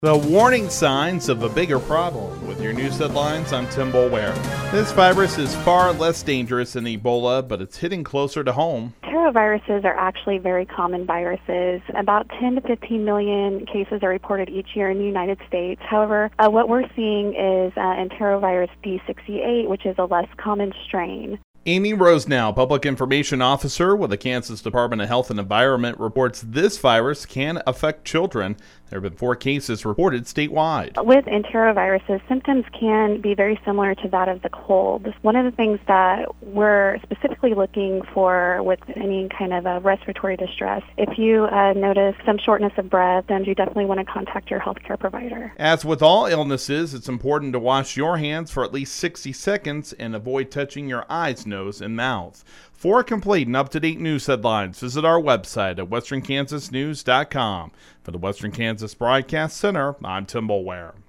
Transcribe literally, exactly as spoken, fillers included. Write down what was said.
The warning signs of a bigger problem. With your news headlines, I'm Tim Boulware. This virus is far less dangerous than Ebola, but it's hitting closer to home. Enteroviruses are actually very common viruses. About ten to fifteen million cases are reported each year in the United States. However, uh, what we're seeing is uh, enterovirus D sixty-eight, which is a less common strain. Amy Rosenau, Public Information Officer with the Kansas Department of Health and Environment, reports this virus can affect children. There have been four cases reported statewide. With enteroviruses, symptoms can be very similar to that of the cold. One of the things that we're specifically looking for with any kind of a respiratory distress, if you uh, notice some shortness of breath, then you definitely want to contact your healthcare provider. As with all illnesses, it's important to wash your hands for at least sixty seconds and avoid touching your eyes, nose, and mouth. For complete and up-to-date news headlines, visit our website at western kansas news dot com. For the Western Kansas Broadcast Center, I'm Tim Boulware.